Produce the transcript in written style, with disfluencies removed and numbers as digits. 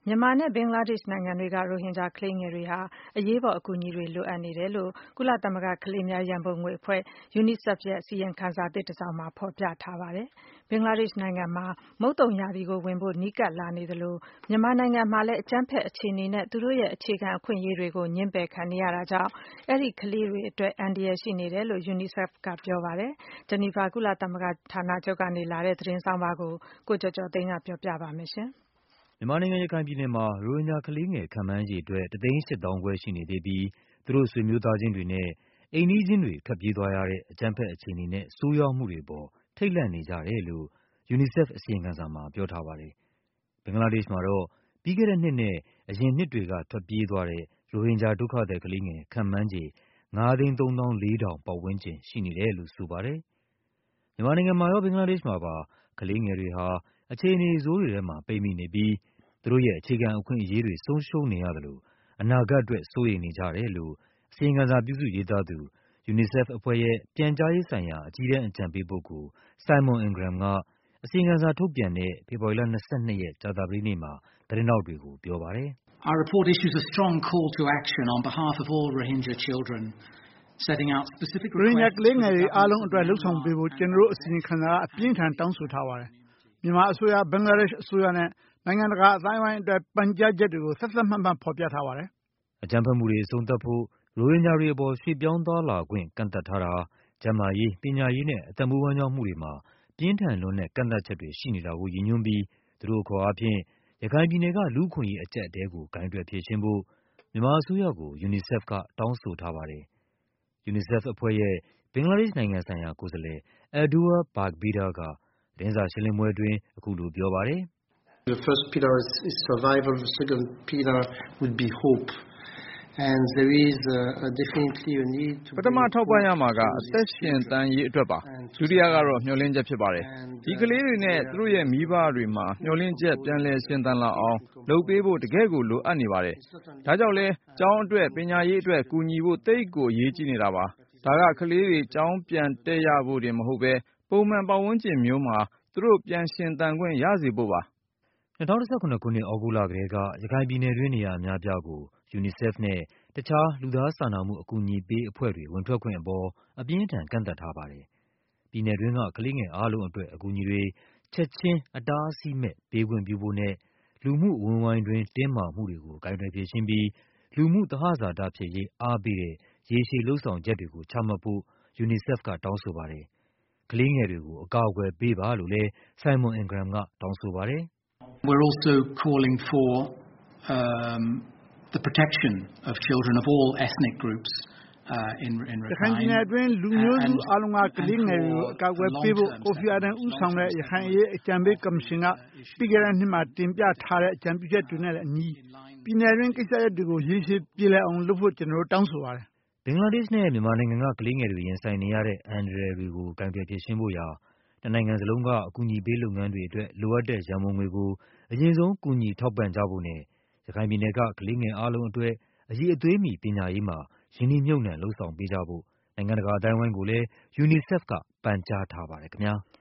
မြန်မာနဲ့ဘင်္ဂလားဒေ့ရှ်နိုင်ငံတွေက ရိုဟင်ဂျာကလေးငယ်တွေဟာအရေးပေါ်အကူအညီတွေလိုအပ်နေတယ်လို့ကုလသမဂ္ဂကလေးများရန်ပုံငွေအဖွဲ့ UNICEF ရဲ့အစီရင်ခံစာသစ်တစောင်မှာဖော်ပြထားပါတယ်။ ဘင်္ဂလားဒေ့ရှ်နိုင်ငံမှာမုတ်သုန်ရာသီကိုဝင်ဖို့နီးကပ်လာနေသလိုမြန်မာနိုင်ငံမှာလည်းအကြမ်းဖက်အခြေအနေနဲ့သူတို့ရဲ့အခြေခံအခွင့်အရေးတွေကိုငြင်းပယ်ခံနေရတာကြောင့်အဲဒီကလေးတွေအတွက်အန္တရာယ်ရှိနေတယ်လို့ UNICEF ကပြောပါတယ်။ ဂျနီဗာကုလသမဂ္ဂဌာနချုပ်ကနေလာတဲ့သတင်းဆောင်းပါးကိုကိုကျော်ကျော်သိန်းကပြောပြပါမယ်။မြန်မာနိုင်ငံရခိုင်ပြည်နယ်မှာရိုဟင်ဂျာကလေးငယ်ခန့်မှန်းခြေအတွက် 1,800,000 ရှိနေသေးပြီး သူတို့ဆွေမျိုးသားချင်းတွေနဲ့အိမ်နီးချင်းတွေထွက်ပြေးသွားရတဲ့အကြမ်းဖက်အခြေအနေနဲ့ဆိုးရွားမှုတွေအပေါ်ထိတ်လန့်နေကြတယ်လို့ UNICEF အစီရင်ခံစာမှာပြောထားပါတယ်။ ဘင်္ဂလားဒေ့ရှ်မှာတော့ပြီးခဲ့တဲ့နှစ်နဲ့အရင်နှစ်တွေကထွက်ပြေးသွားတဲ့ရိုဟင်ဂျာဒုက္ခသည်ကလေးငယ်ခန့်မှန်းခြေ 5,340,000 ပတ်ဝန်းကျင်ရှိနေတယ်လို့ဆိုပါတယ်။ မြန်မာနိုင်ငံမှာရောဘင်္ဂလားဒေ့ရှ်မှာပါကလေးငယ်တွေဟာအခြေအနေဆိုးတွေထဲမှာပိတ်မိနေပြီး သူတို့ရဲ့အခြေခံအခွင့်အရေးတွေဆုံးရှုံးနေရသလို အနာဂတ်အတွက်စိုးရိမ်နေကြတယ်လို့ အစီရင်ခံစာပြုစုရေးသားသူ UNICEF အဖွဲ့ရဲ့ပြန်ကြားရေးဆိုင်ရာအကြီးတန်းအကြံပေးပုဂ္ဂိုလ် Simon Ingram က အစီရင်ခံစာထုတ်ပြန်တဲ့ဖေဖော်ဝါရီလ 22 ရက်ကြာသပတေးနေ့မှာသတင်းထောက်တွေကိုပြောပါတယ်။ “ရိုဟင်ဂျာကလေးငယ်တွေအားလုံးအတွက်လုပ်ဆောင်ပေးဖို့ကျနော်တို့အစီရင်ခံစာကအပြင်းအထန်တောင်းဆိုထားပါတယ်။ မြန်မာအစိုးရ၊ဘင်္ဂလားဒေ့ရှ်အစိုးရနဲ့နိုင်ငံတကာအသိုင်းအဝိုင်းအတွက်ပန်ကြားချက်တွေကိုသတ်သတ်မှတ်မှတ်ဖော်ပြထားပါတယ်။ ” အကြမ်းဖက်မှုတွေအဆုံးသတ်ဖို့၊ ရိုဟင်ဂျာတွေအပေါ်ရွှေ့ပြောင်းသွားလာခွင့်ကန့်သတ်ထားတာ၊ ကျန်းမာရေး၊ ပညာရေးနဲ့အသက်မွေးဝမ်းကျောင်းမှုတွေမှာ ပြင်းထန်လွန်းတဲ့ကန့်သတ်ချက်တွေရှိနေတာကိုရည်ညွှန်းပြီး သူတို့အခေါ်အားဖြင့် ရခိုင်ပြည်နယ်က လူ့အခွင့်အရေးအကျပ်အတည်းကိုကိုင်တွယ်ဖြေရှင်းဖို့ မြန်မာအစိုးရကို UNICEF ကတောင်းဆိုထားပါတယ်။ UNICEF အဖွဲ့ရဲ့ဘင်္ဂလားဒေ့ရှ်နိုင်ငံဆိုင်ရာကိုယ်စားလှယ် Adwoa Bugbedah က သတင်းစာရှင်းလင်းပွဲအတွင်းအခုလိုပြောပါတယ်။ “ပထမထောက်ပံ့ရမှာကအသက်ရှင်သန်ရေးအတွက်ပါ။ ဒုတိယကတော့မျှော်လင့်ချက်ဖြစ်ပါတယ်။ ဒီကလေးတွေနဲ့သူတို့ရဲ့မိဘတွေမှာမျှော်လင့်ချက်ပြန်လည်ရှင်သန်လာအောင်လုပ်ပေးဖို့တကယ့်ကိုလိုအပ်နေပါတယ်။ ဒါကြောင့်လည်းကျောင်းအတွက်၊ပညာရေးအတွက်ကူညီဖို့သိပ်ကိုအရေးကြီးနေတာပါ။ ဒါကကလေးတွေကျောင်းပြန်တက်ရဖို့တင်မဟုတ်ဘဲ ပုံမှန်ပတ်ဝန်းကျင်မျိုးမှာသူတို့ပြန်ရှင်သန်ခွင့်ရစေဖို့ပါ။ ” 2017 ခုနှစ် သြဂုတ်လကတည်းက ရခိုင်ပြည်နယ်တွင်းနေရာအများအပြားကို UNICEF နဲ့ တခြားလူသားစာနာမှုအကူအညီပေးအဖွဲ့တွေဝင်ထွက်ခွင့်အပေါ် အပြင်းအထန်ကန့်သတ်ထားပါတယ်။ ပြည်နယ်တွင်းကကလေးငယ်အားလုံးအတွက်အကူအညီတွေ ချက်ခြင်းအတားအဆီးမဲ့ပေးခွင့်ပြုဖို့နဲ့ လူမှုအဝန်းအဝိုင်းတွင်းတင်းမာမှုတွေကိုကိုင်တွယ်ဖြေရှင်းပြီး လူမှုသဟဇာတဖြစ်ရေးအားပေးတဲ့ ရေရှည်လုပ်ဆောင်ချက်တွေကိုချမှတ်ဖို့ UNICEF ကတောင်းဆိုပါတယ်။ ကလေးငယ်တွေကိုအကာအကွယ်ပေးပါလို့လည်း Simon Ingram ကတောင်းဆိုပါတယ်။ “ရခိုင်ပြည်နယ်အတွင်းလူမျိုးစုအားလုံးကကလေးငယ်တွေကိုအကာအကွယ်ပေးဖို့ ကိုဖီအာနန်ဦးဆောင်တဲ့ရခိုင်အရေးအကြံပေးကော်မရှင်ကပြီးခဲ့တဲ့နှစ်မှာတင်ပြထားတဲ့အကြံပြုချက်တွေနဲ့အညီပြည်နယ်တွင်းကိစ္စရပ်တွေကိုရေရှည်ပြေလည်အောင်လုပ်ဖို့ကျနော်တို့တောင်းဆိုပါတယ်။ ” ဘင်္ဂလားဒေ့ရှ်နဲ့မြန်မာနိုင်ငံကကလေးငယ်တွေရင်ဆိုင်နေရတဲ့အန္တရာယ်တွေကိုကိုင်တွယ်ဖြေရှင်းဖို့ရာ နှစ်နိုင်ငံစလုံးကအကူအညီပေးလုပ်ငန်းတွေအတွက်လိုအပ်တဲ့ရန်ပုံငွေကို အရင်ဆုံးကူညီထောက်ပံ့ကြဖို့နဲ့ ရခိုင်ပြည်နယ်ကကလေးငယ်အားလုံးအတွက် အရည်အသွေးမီပညာရေးမှာ ရင်းနှီးမြှုပ်နှံလုပ်ဆောင်ပေးကြဖို့ နိုင်ငံတကာအသိုင်းအဝိုင်းကိုလည်း UNICEF ကပန်ကြားထားပါတယ်ခင်ဗျား။